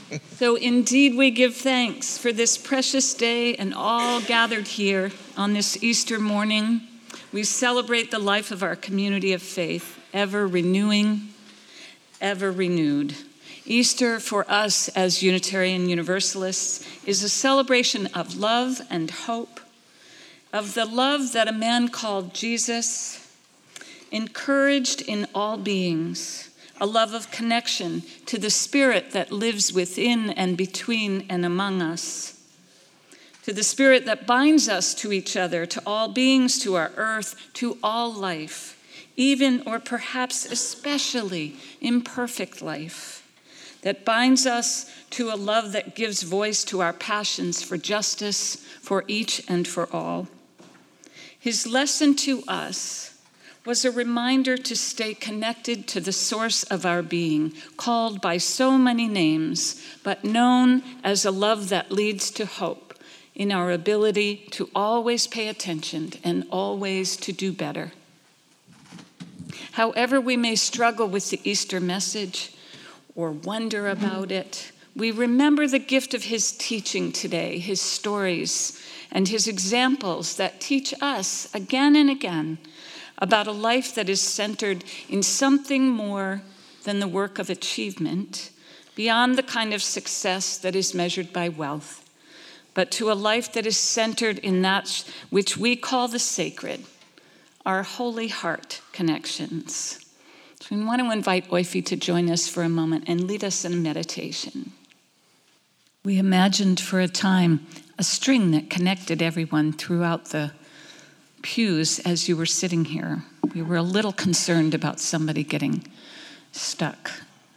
So indeed we give thanks for this precious day and all gathered here on this Easter morning. We celebrate the life of our community of faith, ever renewing, ever renewed. Easter for us as Unitarian Universalists is a celebration of love and hope, of the love that a man called Jesus encouraged in all beings, a love of connection to the Spirit that lives within and between and among us, to the Spirit that binds us to each other, to all beings, to our earth, to all life, even or perhaps especially imperfect life, that binds us to a love that gives voice to our passions for justice, for each and for all. His lesson to us was a reminder to stay connected to the source of our being, called by so many names, but known as a love that leads to hope in our ability to always pay attention and always to do better. However we may struggle with the Easter message or wonder about it, we remember the gift of his teaching today, his stories, and his examples that teach us again and again about a life that is centered in something more than the work of achievement, beyond the kind of success that is measured by wealth, but to a life that is centered in that which we call the sacred, our holy heart connections. So we want to invite Oifi to join us for a moment and lead us in a meditation. We imagined for a time a string that connected everyone throughout the pews as you were sitting here. We were a little concerned about somebody getting stuck.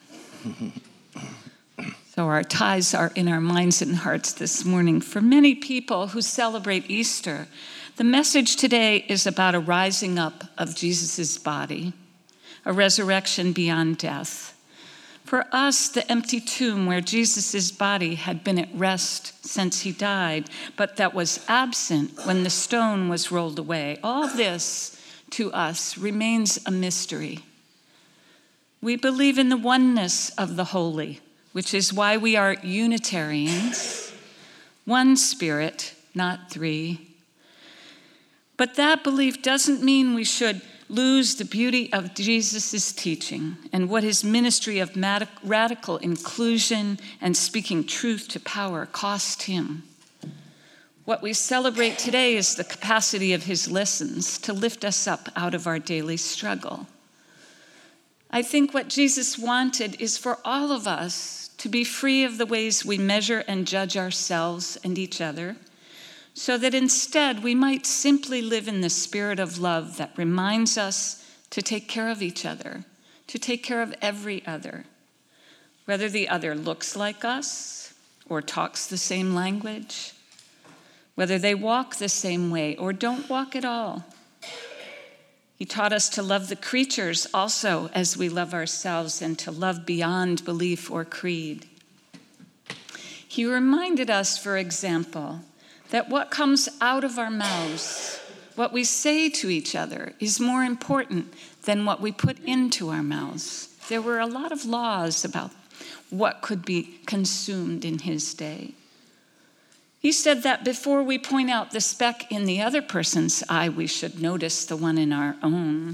So our ties are in our minds and hearts this morning. For many people who celebrate Easter, the message today is about a rising up of Jesus' body, a resurrection beyond death. For us, the empty tomb where Jesus' body had been at rest since he died, but that was absent when the stone was rolled away, all this to us remains a mystery. We believe in the oneness of the holy, which is why we are Unitarians, one Spirit, not three. But that belief doesn't mean we should lose the beauty of Jesus' teaching and what his ministry of radical inclusion and speaking truth to power cost him. What we celebrate today is the capacity of his lessons to lift us up out of our daily struggle. I think what Jesus wanted is for all of us to be free of the ways we measure and judge ourselves and each other, so that instead we might simply live in the spirit of love that reminds us to take care of each other, to take care of every other, whether the other looks like us or talks the same language, whether they walk the same way or don't walk at all. He taught us to love the creatures also as we love ourselves and to love beyond belief or creed. He reminded us, for example, that what comes out of our mouths, what we say to each other, is more important than what we put into our mouths. There were a lot of laws about what could be consumed in his day. He said that before we point out the speck in the other person's eye, we should notice the one in our own.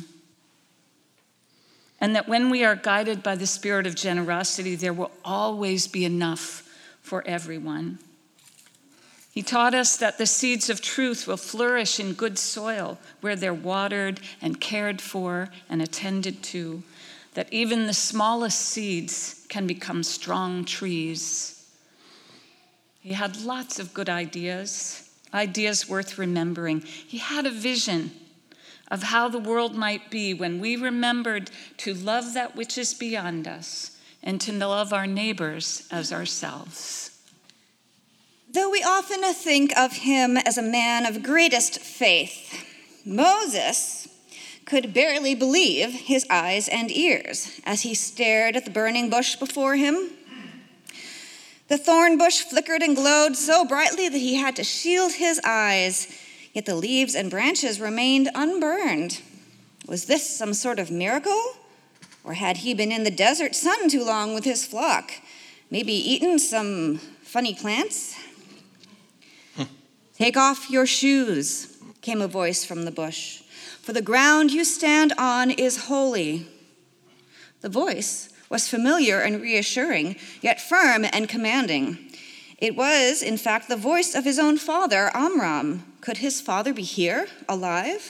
And that when we are guided by the spirit of generosity, there will always be enough for everyone. He taught us that the seeds of truth will flourish in good soil where they're watered and cared for and attended to, that even the smallest seeds can become strong trees. He had lots of good ideas worth remembering. He had a vision of how the world might be when we remembered to love that which is beyond us and to love our neighbors as ourselves. Though we often think of him as a man of greatest faith, Moses could barely believe his eyes and ears as he stared at the burning bush before him. The thorn bush flickered and glowed so brightly that he had to shield his eyes, yet the leaves and branches remained unburned. Was this some sort of miracle? Or had he been in the desert sun too long with his flock, Maybe eaten some funny plants? Take off your shoes, came a voice from the bush, for the ground you stand on is holy. The voice was familiar and reassuring, yet firm and commanding. It was, in fact, the voice of his own father, Amram. Could his father be here, alive?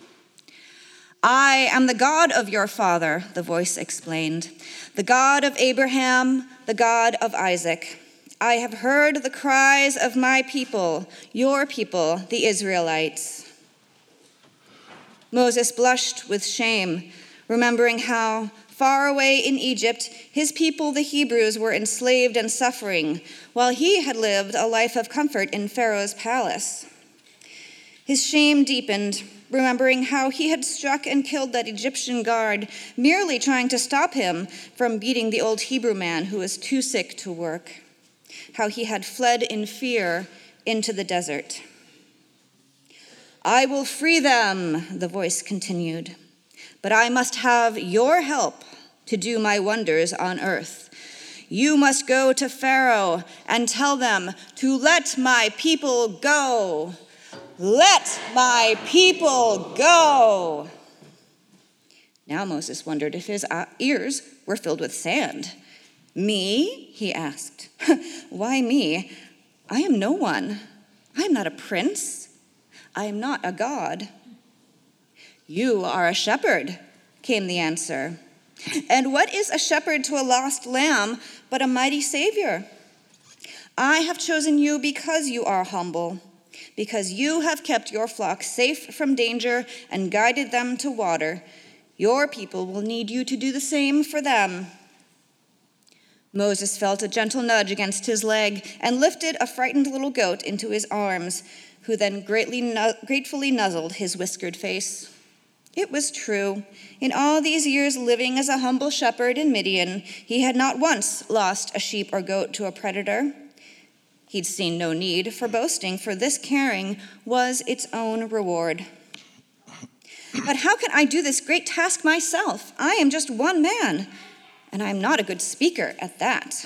I am the God of your father, the voice explained, the God of Abraham, the God of Isaac. I have heard the cries of my people, your people, the Israelites. Moses blushed with shame, remembering how far away in Egypt, his people, the Hebrews, were enslaved and suffering, while he had lived a life of comfort in Pharaoh's palace. His shame deepened, remembering how he had struck and killed that Egyptian guard, merely trying to stop him from beating the old Hebrew man who was too sick to work. How he had fled in fear into the desert. I will free them, the voice continued, but I must have your help to do my wonders on earth. You must go to Pharaoh and tell them to let my people go. Let my people go. Now Moses wondered if his ears were filled with sand. Me? He asked. Why me? I am no one. I am not a prince. I am not a god. You are a shepherd, came the answer. And what is a shepherd to a lost lamb but a mighty Savior? I have chosen you because you are humble, because you have kept your flock safe from danger and guided them to water. Your people will need you to do the same for them. Moses felt a gentle nudge against his leg and lifted a frightened little goat into his arms, who then gratefully nuzzled his whiskered face. It was true. In all these years living as a humble shepherd in Midian, he had not once lost a sheep or goat to a predator. He'd seen no need for boasting, for this caring was its own reward. But how can I do this great task myself? I am just one man, and I am not a good speaker at that.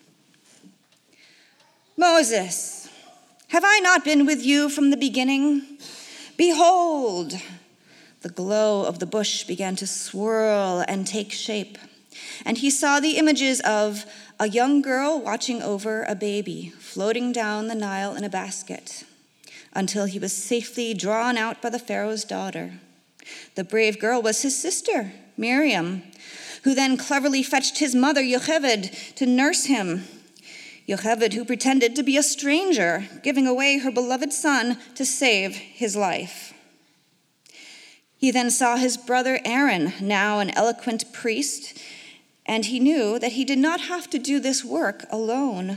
Moses, have I not been with you from the beginning? Behold, the glow of the bush began to swirl and take shape, and he saw the images of a young girl watching over a baby floating down the Nile in a basket until he was safely drawn out by the Pharaoh's daughter. The brave girl was his sister, Miriam, who then cleverly fetched his mother, Yocheved, to nurse him. Yocheved, who pretended to be a stranger, giving away her beloved son to save his life. He then saw his brother Aaron, now an eloquent priest, and he knew that he did not have to do this work alone.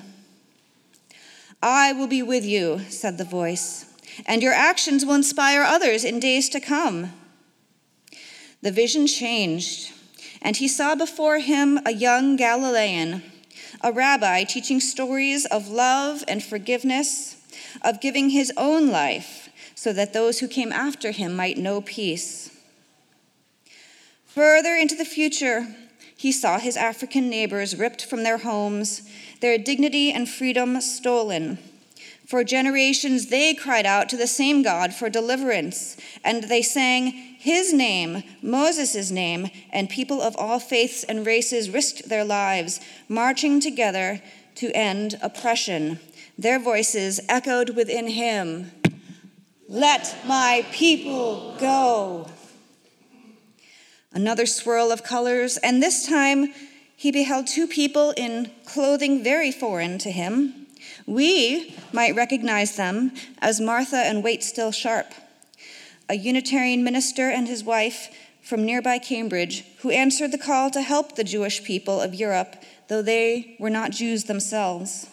I will be with you, said the voice, and your actions will inspire others in days to come. The vision changed, and he saw before him a young Galilean, a rabbi teaching stories of love and forgiveness, of giving his own life so that those who came after him might know peace. Further into the future, he saw his African neighbors ripped from their homes, their dignity and freedom stolen. For generations, they cried out to the same God for deliverance, and they sang his name, Moses' name, and people of all faiths and races risked their lives, marching together to end oppression. Their voices echoed within him, "Let my people go." Another swirl of colors, and this time he beheld two people in clothing very foreign to him. We might recognize them as Martha and Wait Still Sharp, a Unitarian minister and his wife from nearby Cambridge, who answered the call to help the Jewish people of Europe, though they were not Jews themselves.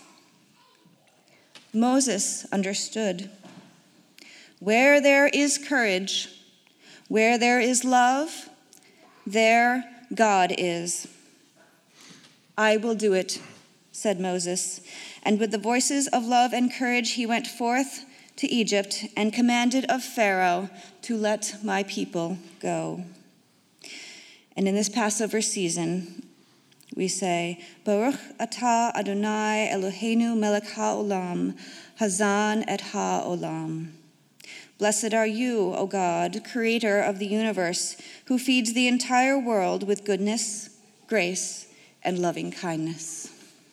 Moses understood. Where there is courage, where there is love, there God is. I will do it, said Moses, and with the voices of love and courage he went forth to Egypt and commanded of Pharaoh to let my people go. And in this Passover season, We say, Baruch atah Adonai Eloheinu melech ha'olam, hazan et ha'olam. Blessed are you, O God, creator of the universe, who feeds the entire world with goodness, grace, and loving kindness.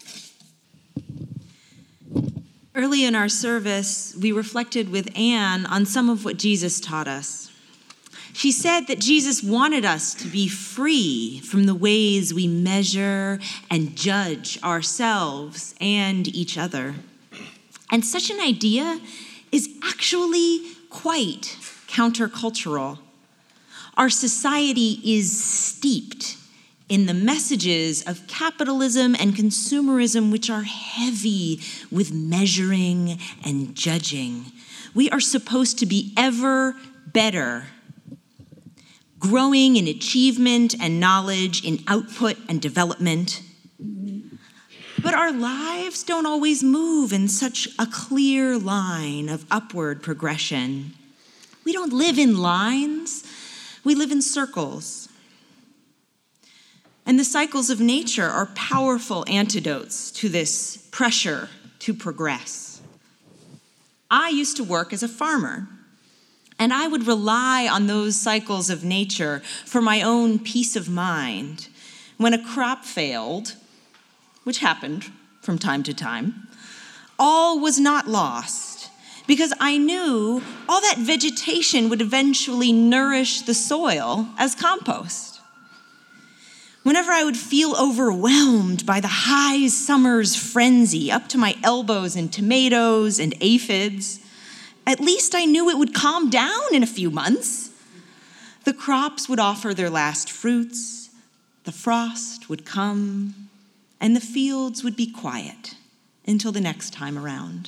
Early in our service, we reflected with Anne on some of what Jesus taught us. She said that Jesus wanted us to be free from the ways we measure and judge ourselves and each other. And such an idea is actually quite countercultural. Our society is steeped in the messages of capitalism and consumerism, which are heavy with measuring and judging. We are supposed to be ever better, growing in achievement and knowledge, in output and development. But our lives don't always move in such a clear line of upward progression. We don't live in lines, we live in circles. And the cycles of nature are powerful antidotes to this pressure to progress. I used to work as a farmer, and I would rely on those cycles of nature for my own peace of mind. When a crop failed, which happened from time to time, all was not lost, because I knew all that vegetation would eventually nourish the soil as compost. Whenever I would feel overwhelmed by the high summer's frenzy, up to my elbows in tomatoes and aphids, at least I knew it would calm down in a few months. The crops would offer their last fruits, the frost would come, and the fields would be quiet until the next time around.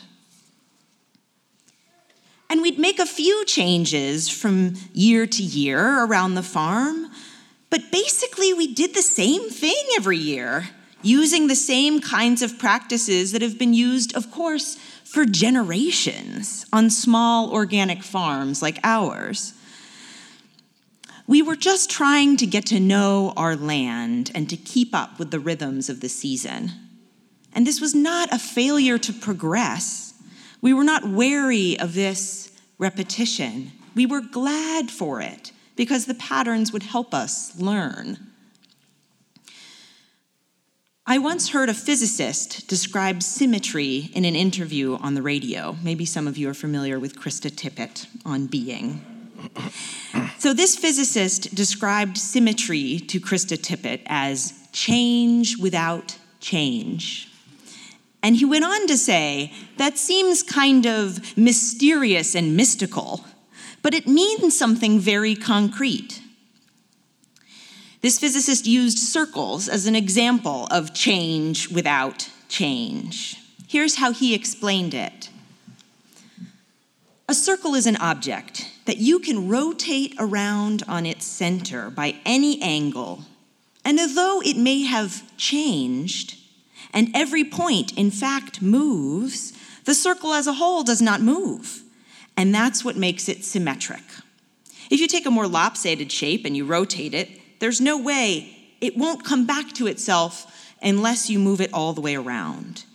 And we'd make a few changes from year to year around the farm, but basically we did the same thing every year, using the same kinds of practices that have been used, of course, for generations on small organic farms like ours. We were just trying to get to know our land and to keep up with the rhythms of the season. And this was not a failure to progress. We were not wary of this repetition. We were glad for it because the patterns would help us learn. I once heard a physicist describe symmetry in an interview on the radio. Maybe some of you are familiar with Krista Tippett on Being. So this physicist described symmetry to Krista Tippett as change without change. And he went on to say, that seems kind of mysterious and mystical, but it means something very concrete. This physicist used circles as an example of change without change. Here's how he explained it. A circle is an object that you can rotate around on its center by any angle, and although it may have changed, and every point, in fact, moves, the circle as a whole does not move, and that's what makes it symmetric. If you take a more lopsided shape and you rotate it, there's no way it won't come back to itself unless you move it all the way around.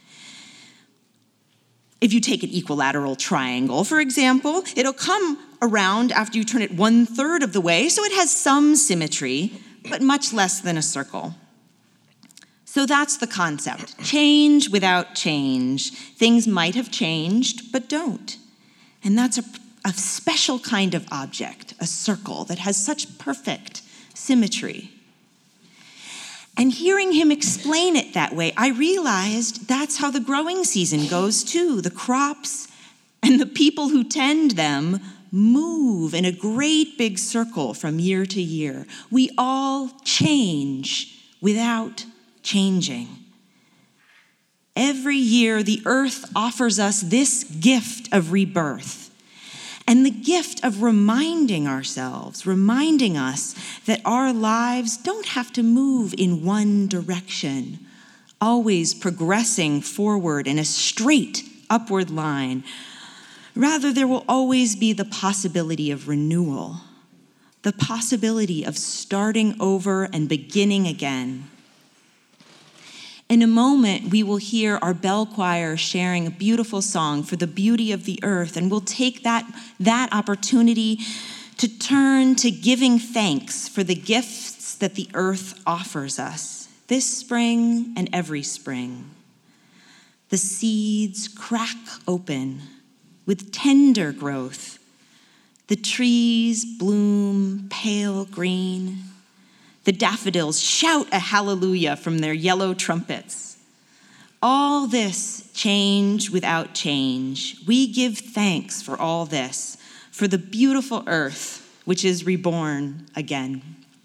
If you take an equilateral triangle, for example, it'll come around after you turn it 1/3 of the way, so it has some symmetry, but much less than a circle. So that's the concept. Change without change. Things might have changed, but don't. And that's a special kind of object, a circle that has such perfect symmetry. And hearing him explain it that way, I realized that's how the growing season goes too. The crops and the people who tend them move in a great big circle from year to year. We all change without changing. Every year, the earth offers us this gift of rebirth and the gift of reminding ourselves, reminding us that our lives don't have to move in one direction, always progressing forward in a straight upward line. Rather, there will always be the possibility of renewal, the possibility of starting over and beginning again. In a moment, we will hear our bell choir sharing a beautiful song for the beauty of the earth, and we'll take that opportunity to turn to giving thanks for the gifts that the earth offers us this spring and every spring. The seeds crack open with tender growth. The trees bloom pale green. The daffodils shout a hallelujah from their yellow trumpets. All this change without change. We give thanks for all this, for the beautiful earth which is reborn again.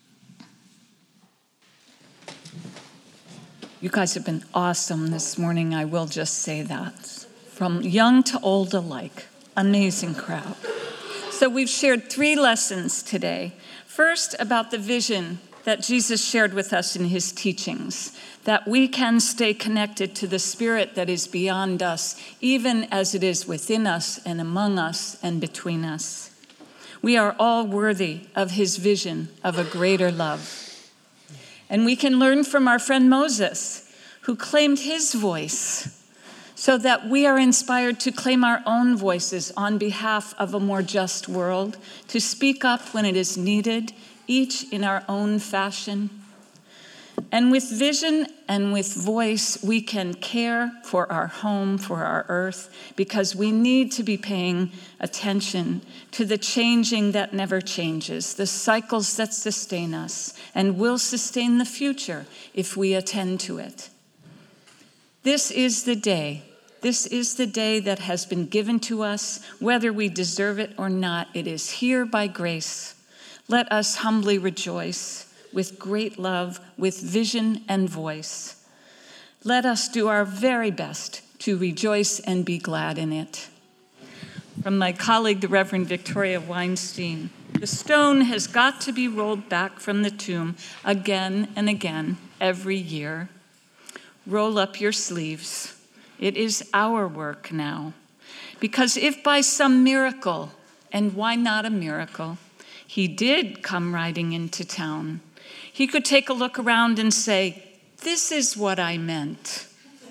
You guys have been awesome this morning, I will just say that. From young to old alike, amazing crowd. So we've shared 3 lessons today. First, about the vision that Jesus shared with us in his teachings, that we can stay connected to the Spirit that is beyond us, even as it is within us and among us and between us. We are all worthy of his vision of a greater love. And we can learn from our friend Moses, who claimed his voice, so that we are inspired to claim our own voices on behalf of a more just world, to speak up when it is needed, each in our own fashion. And with vision and with voice, we can care for our home, for our earth, because we need to be paying attention to the changing that never changes, the cycles that sustain us and will sustain the future if we attend to it. This is the day. This is the day that has been given to us, whether we deserve it or not. It is here by grace. Let us humbly rejoice with great love, with vision and voice. Let us do our very best to rejoice and be glad in it. From my colleague, the Reverend Victoria Weinstein, the stone has got to be rolled back from the tomb again and again every year. Roll up your sleeves. It is our work now. Because if by some miracle, and why not a miracle, he did come riding into town, he could take a look around and say, "This is what I meant."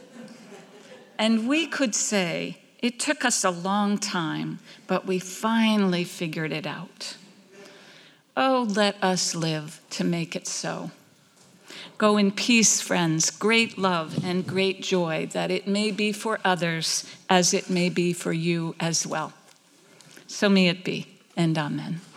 And we could say, "It took us a long time, but we finally figured it out." Oh, let us live to make it so. Go in peace, friends, great love and great joy, that it may be for others as it may be for you as well. So may it be, and amen.